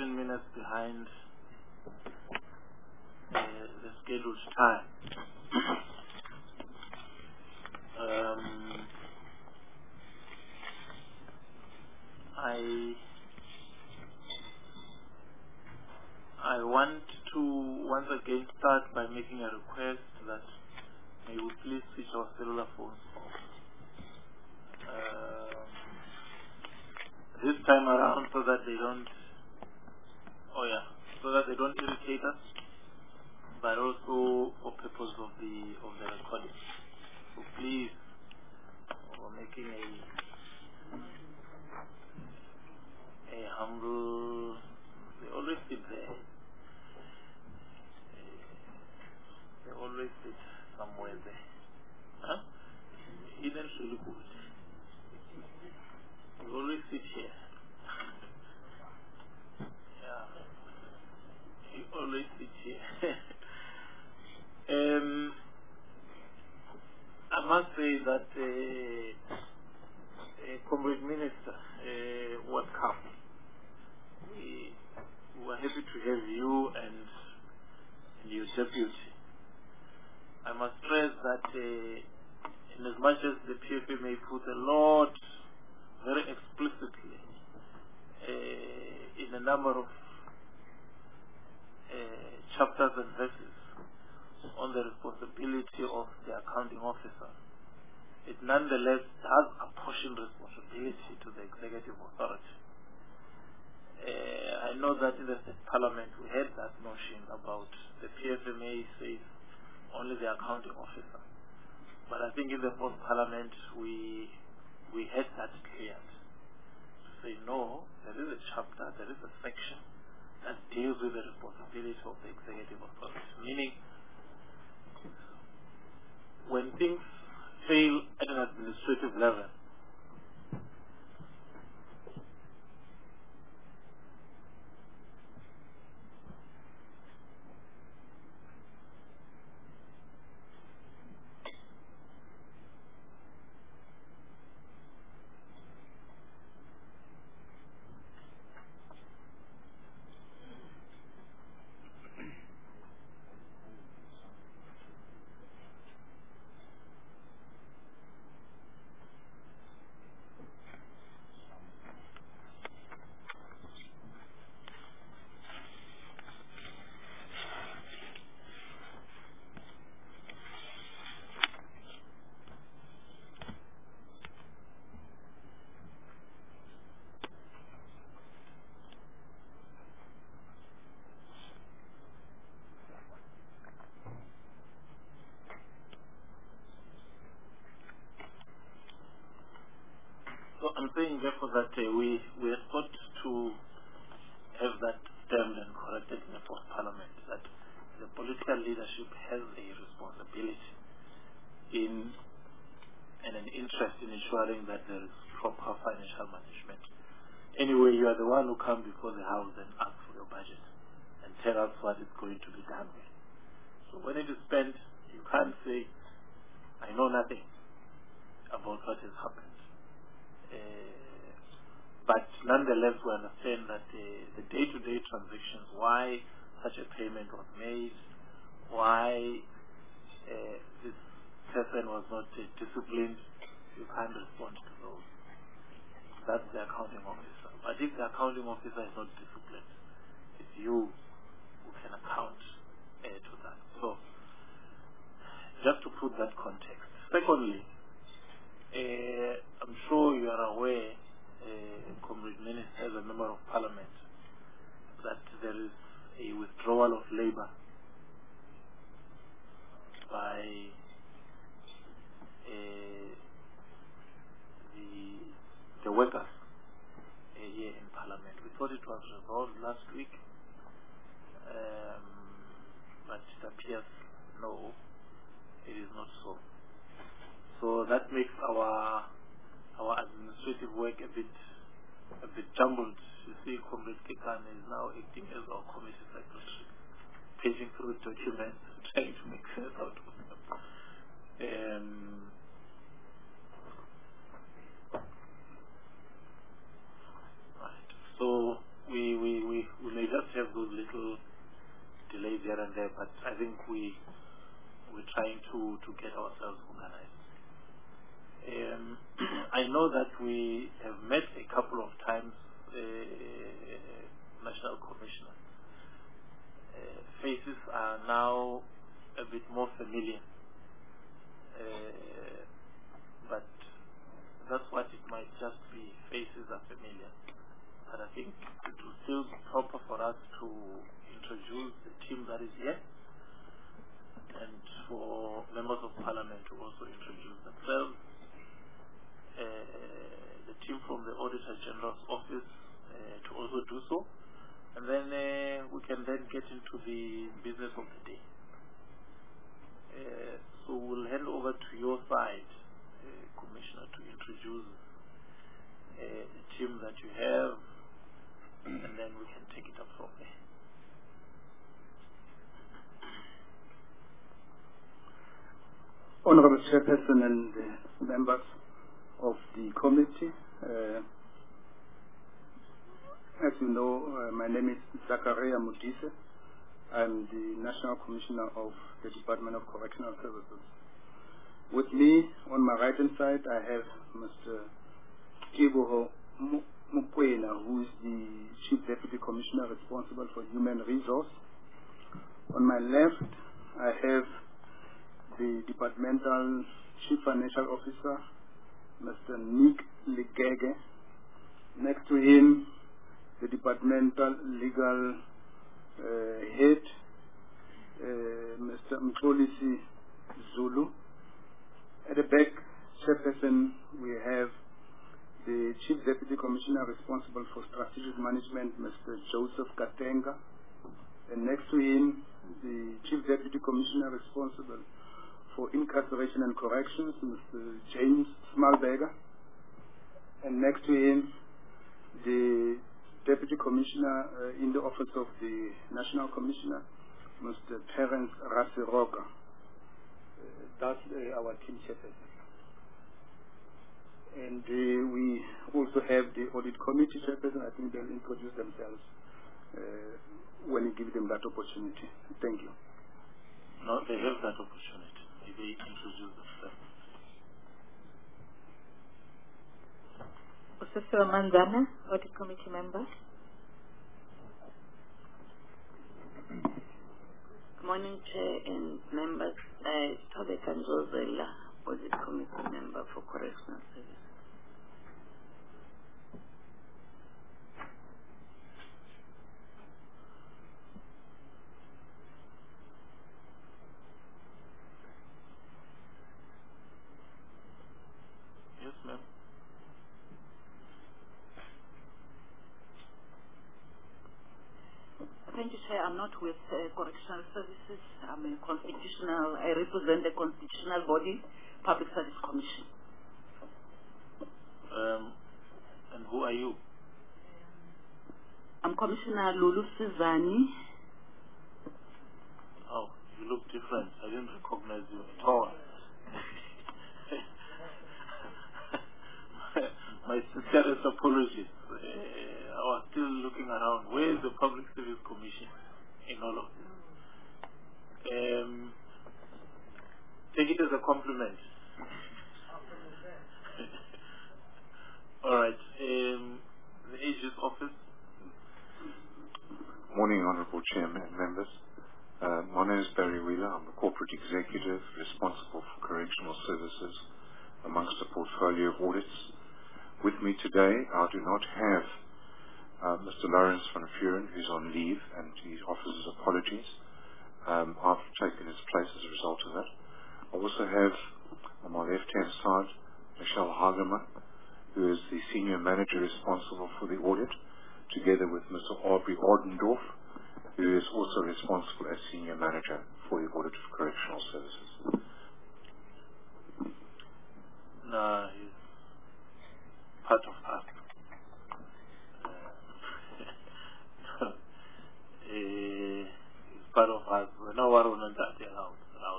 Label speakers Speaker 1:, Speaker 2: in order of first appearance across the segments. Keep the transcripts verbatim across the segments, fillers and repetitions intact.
Speaker 1: seven minutes behind uh, the scheduled time. um, I I want to once again start by making a request that may we please switch our cellular phones off. Um, this time around so that they don't, oh yeah, so that they don't irritate us, but also for purpose of the of the recording. So please, we're making a a humble. They always sit there. They always sit somewhere there. Huh? Even really good. They always sit here. Yeah. They always sit here. um, I must say that, uh, uh, Comrade Minister, uh, welcome. We were happy to have you and, and your deputy. I must stress that uh, in as much as the P F M A put a lot very explicitly uh, in a number of uh, chapters and verses on the responsibility of the accounting officer, it nonetheless does apportion responsibility to the executive authority. Uh, I know that in the state parliament we had that notion about the P F M A says only the accounting officer. But I think in the fourth parliament we we had that cleared. To say no, there is a chapter, there is a section that deals with the responsibility of the executive authority. Meaning, when things fail at an administrative level, so I'm saying therefore that uh, we we are sought to have that stemmed and corrected in the fourth parliament, that the political leadership has a responsibility in and an interest in ensuring that there is proper financial management. Anyway, you are the one who come before the House and ask for your budget and tell us what is going to be done with. So when it is spent, you can't say, I know nothing about what has happened. Uh, but nonetheless, we understand that uh, the day-to-day transactions, why such a payment was made, why uh, this person was not uh, disciplined, you can't respond to those. That's the accounting officer. But if the accounting officer is not disciplined, it's you who can account uh, to that. So, just to put that context. Secondly, uh, I'm sure you are aware, uh, Comrade Minister, as a member of parliament, that there is a withdrawal of labor by uh, the the workers uh, here in parliament. We thought it was resolved last week, um, but it appears no, it is not so. So that makes our our administrative work a bit a bit jumbled. You see, Comrade Kekan is now acting as our committee secretary, paging through documents, trying to make sense out of them. Um, right. So we, we, we, we may and there, but I think we, we're trying to, to get ourselves organized. Um, I know that we have met a couple of times, uh, National Commissioner. Uh, faces are now a bit more familiar, uh, but that's what it might just be. Faces are familiar, but I think it will still be proper for us to introduce the team that is here, and for members of parliament to also introduce themselves. Uh, the team from the Auditor General's office uh, to also do so. And then uh, we can then get into the business of the day. Uh, so we'll hand over to your side, uh, Commissioner, to introduce uh, the team that you have, and then we can take it up from there.
Speaker 2: Honorable Chairperson and uh, members of the committee, uh, as you know, uh, my name is Zakaria Mudise. I'm the National Commissioner of the Department of Correctional Services. With me, on my right-hand side, I have Mister Kiboho Mukwena, who is the Chief Deputy Commissioner responsible for human resource. On my left, I have the Departmental Chief Financial Officer, Mister Nick Ligege. Next to him, the Departmental Legal uh, Head, uh, Mister Mkolisi Zulu. At the back, Chairperson, we have the Chief Deputy Commissioner responsible for strategic management, Mister Joseph Katenga. And next to him, the Chief Deputy Commissioner responsible for incarceration and corrections, Mister James Smalberger. And next to him, the Deputy Commissioner uh, in the Office of the National Commissioner, Mister Terence Rasiroka. Uh, that's uh, our team chairperson. And uh, we also have the Audit Committee chairperson. I think they'll introduce themselves uh, when you give them that opportunity. Thank you.
Speaker 1: No, they have that opportunity. They introduce themselves.
Speaker 3: Professor Manzana, Audit Committee member.
Speaker 4: Good morning, Chair and members. I Tobe Kanjozela, Audit Committee member for Correctional Services.
Speaker 1: Yes, ma'am.
Speaker 5: Thank you, Chair. I'm not with uh, Correctional Services. I'm a constitutional, I represent the constitutional body, Public Service Commission.
Speaker 1: Um, and who are you?
Speaker 5: I'm Commissioner Lulu Sizani.
Speaker 1: Oh, you look different. I didn't recognize you at all. My sincerest apologies. Uh, I was still looking around. Where is the Public Service Commission in all of this? Um, take it as a compliment. All right. Um, the Aegis office.
Speaker 6: Morning, Honourable Chairman and members. Uh, my name is Barry Wheeler. I'm the Corporate Executive responsible for correctional services amongst a portfolio of audits. With me today, I do not have uh, Mister Lawrence van Vuren, who's on leave, and he offers his apologies. Um, I've taken his place as a result of that. I also have, on my left-hand side, Michelle Hageman, who is the Senior Manager responsible for the audit, together with Mister Aubrey Ordendorf, who is also responsible as Senior Manager for the Audit of Correctional Services.
Speaker 1: No, he's part of us. Uh, he's part of us. No one will not allowed.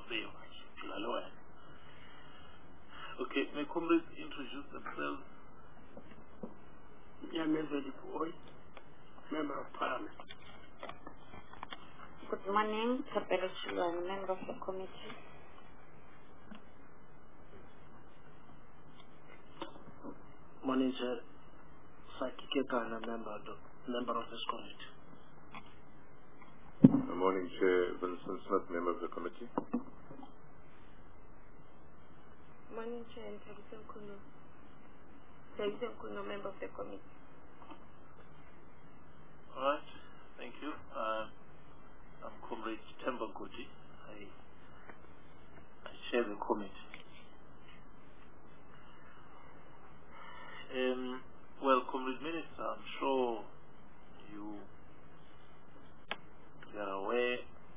Speaker 1: Okay, may comrades introduce themselves?
Speaker 7: Nyamezeli Boy, Member of Parliament.
Speaker 3: Good morning, Thapelo Chilwane, member of the committee.
Speaker 7: Morning, Chair. Saki Kekana, member of the, member of this committee.
Speaker 6: Good morning, Chair. Vincent Smith, member of the committee.
Speaker 8: Morning, Chair. Thabiseng Kuno. Thabiseng Kuno, member of the committee.
Speaker 1: All right, thank you. Uh, I'm Comrade Temba Kuti. I, I chair the committee. Um, well, Comrade Minister, I'm sure you, you are aware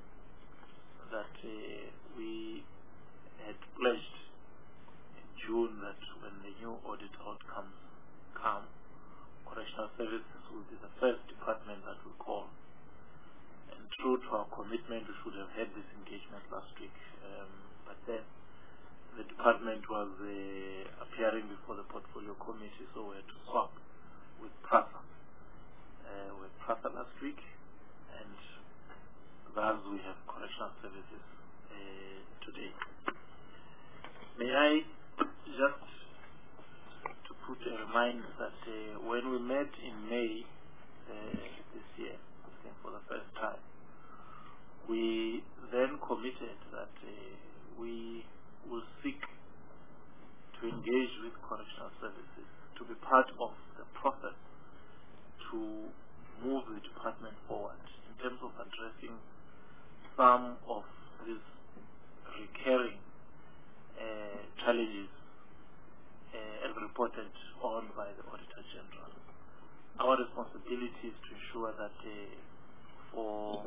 Speaker 1: that uh, we had pledged in June that when the new audit outcomes come, Correctional Services will be the first department that we call. And true to our commitment, we should have had this engagement last week. Um, but then the department was uh, appearing before the portfolio committee, so we had to swap with PRASA. Uh, with PRASA last week, and thus we have Correctional Services uh, today. May I just to put a reminder that uh, when we met in May uh, this year, I think for the first time, we then committed that uh, we will seek to engage with Correctional Services to be part of the process to move the department forward in terms of addressing some of these recurring uh, challenges uh, as reported on by the Auditor General. Our responsibility is to ensure that uh, for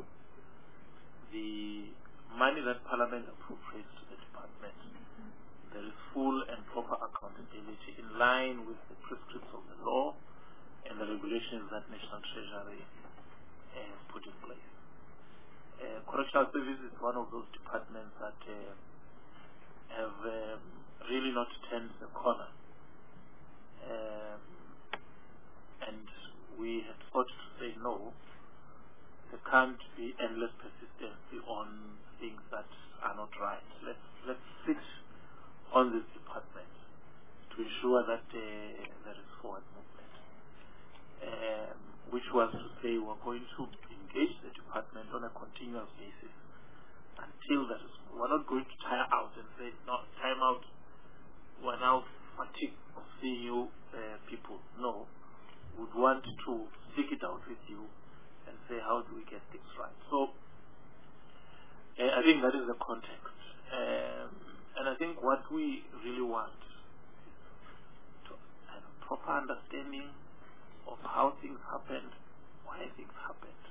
Speaker 1: the money that Parliament appropriates to the department, there is full and proper accountability in line with the prescripts of the law and the regulations that National Treasury has put in place. Uh, Correctional Services is one of those departments that uh, have um, really not turned the corner. Um, and we had thought to say no. There can't be endless persistency on things that are not right. Let's let's sit on this department to ensure that uh, there is forward movement. Um, which was to say we're going to engage the department on a continuous basis until that is. We're not going to tire out and say no, time out. We're now fatigued of seeing you uh, people. No, we would want to stick it out with you and say, how do we get things right? So, uh, I think that is the context. Um, and I think what we really want is to have a proper understanding of how things happened, why things happened,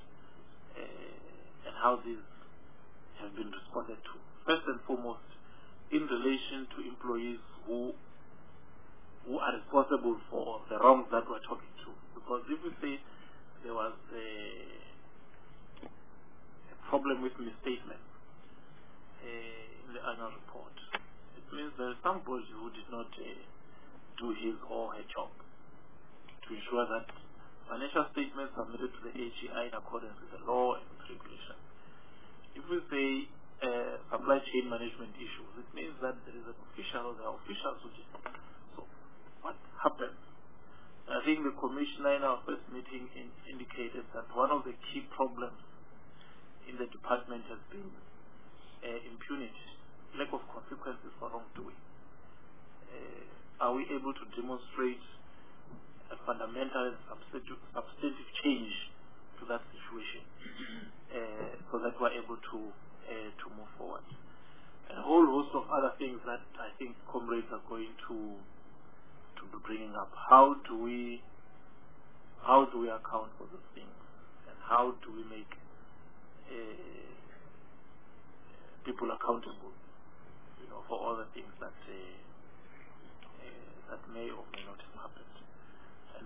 Speaker 1: uh, and how these have been responded to. First and foremost, in relation to employees who who are responsible for the wrongs that we're talking to. Because if we say there was a, a problem with misstatement uh, in the annual report, it means there is somebody who did not uh, do his or her job to ensure that financial statements submitted to the A G I in accordance with the law and with regulation. If we say uh, supply chain management issues, it means that there is an official, there are officials who did. So what happened? I think the Commissioner in our first meeting in, indicated that one of the key problems in the department has been uh, impunity, lack of consequences for wrongdoing. Uh, are we able to demonstrate a fundamental and substantive, substantive change to that situation uh, so that we're able to uh, to move forward? And a whole host of other things that I think comrades are going to to be bringing up. How do we how do we account for those things, and how do we make uh, people accountable, you know, for all the things that uh, uh, that may or may not have happened. And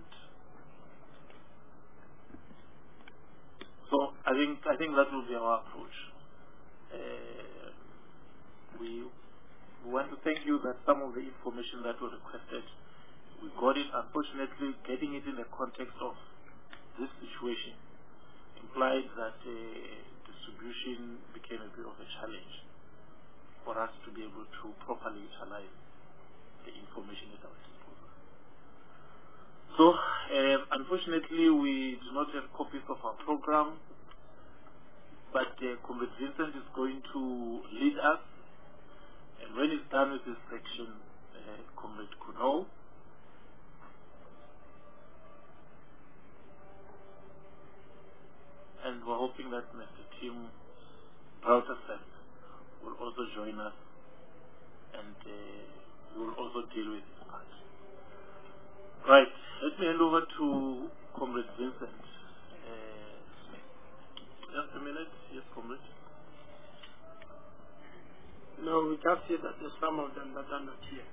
Speaker 1: so I think I think that will be our approach. Uh, we, we want to thank you that some of the information that was requested, we got it. Unfortunately, getting it in the context of this situation implies that uh, distribution became a bit of a challenge for us to be able to properly utilize the information at our disposal. So, uh, unfortunately, we do not have copies of our program, but uh, Comrade Vincent is going to lead us, and when he's done with this section, uh, Comrade Kuno and we're hoping that Mister Tim Browdersen will also join us, and uh, we will also deal with this part. Right, let me hand over to Comrade Vincent uh, Smith. Just a minute, yes, Comrade.
Speaker 7: No, we just see that there's some of them that are not here.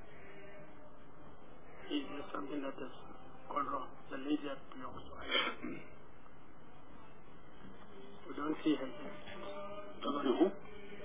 Speaker 7: Is there something that has gone wrong? The lady that belongs to I. We don't see her here.
Speaker 1: Don't see who?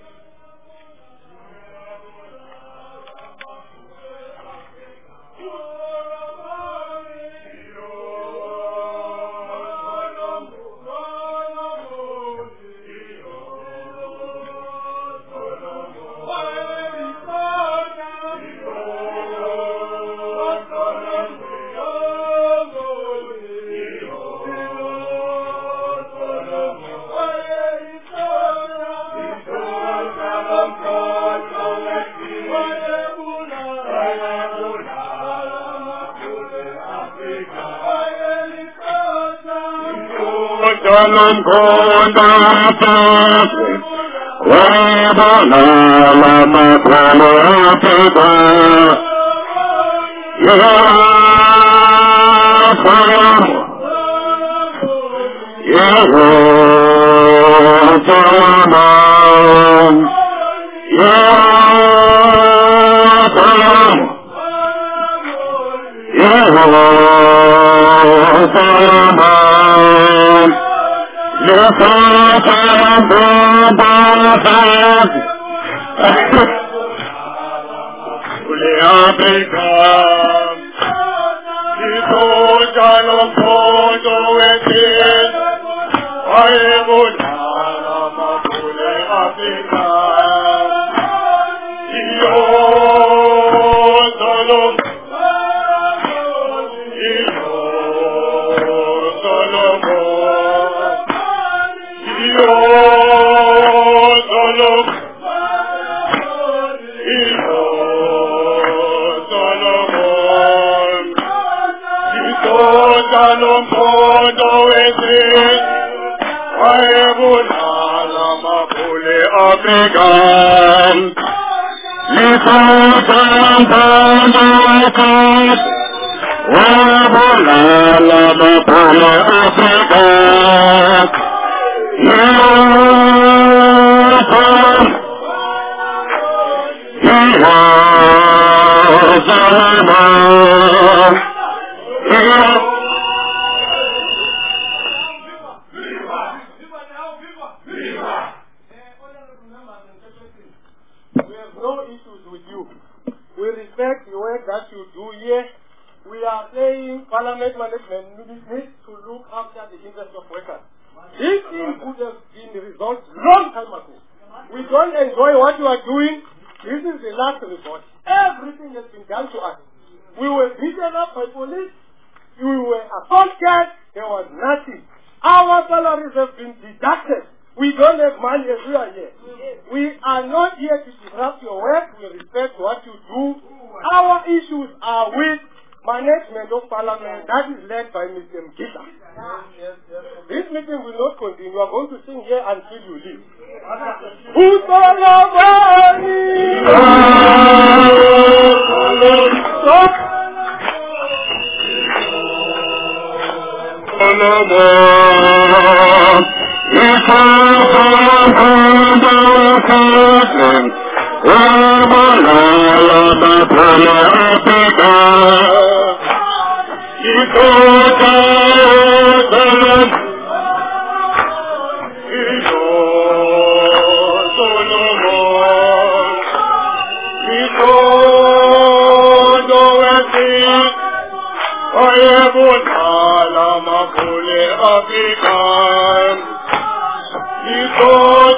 Speaker 9: Salam konda pase, wabana lama kala peda, ya salam, ya salam, ya salam, ya salam. Oh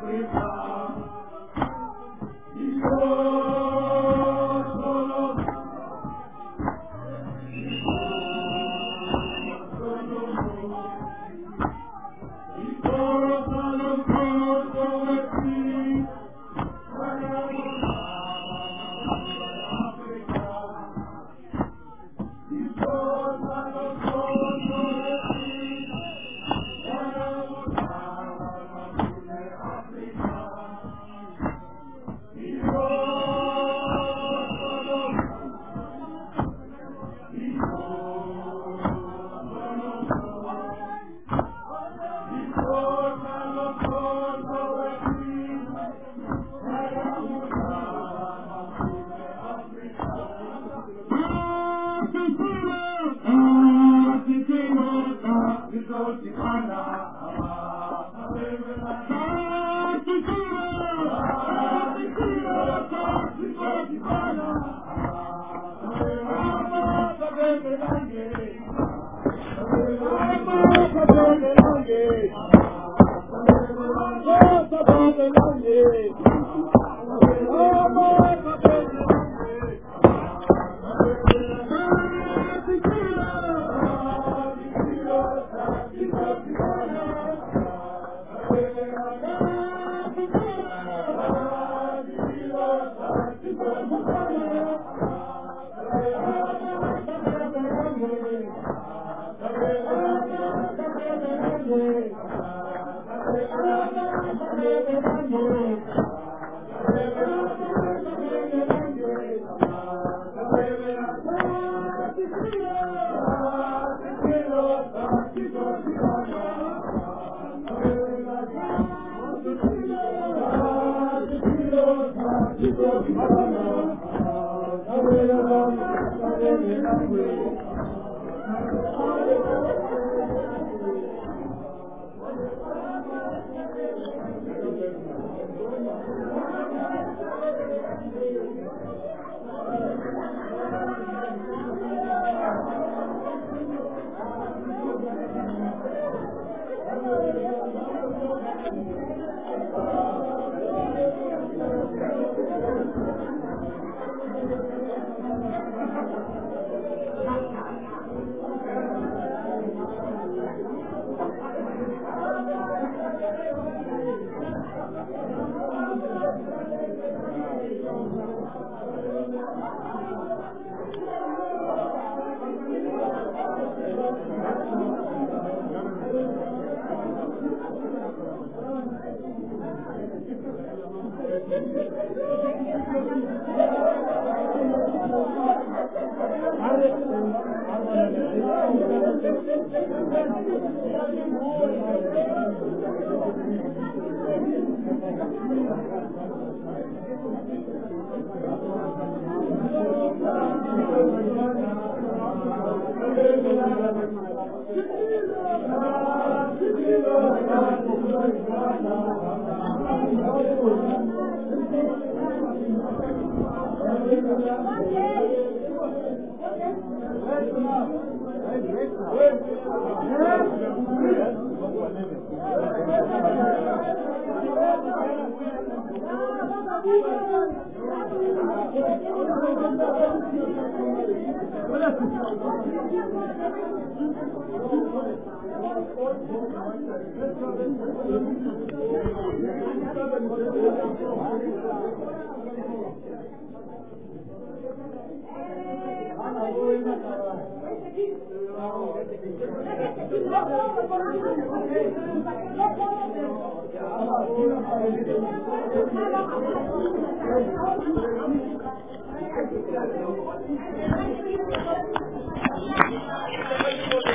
Speaker 9: Thank you.